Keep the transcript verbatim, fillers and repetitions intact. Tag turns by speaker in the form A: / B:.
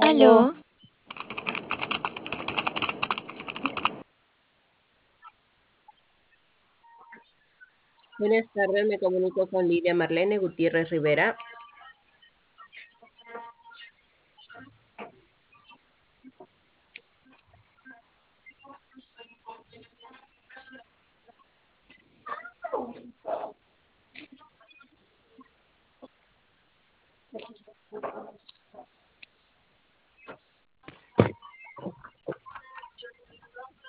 A: Aló,
B: Aló,
A: buenas tardes, me comunico con Lidia Marlene Gutiérrez Rivera.